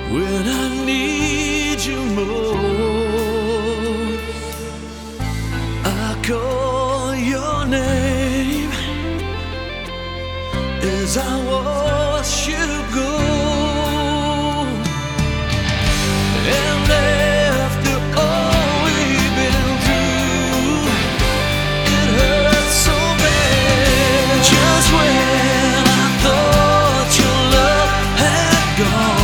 when I need you most. I call your name as I watch you go.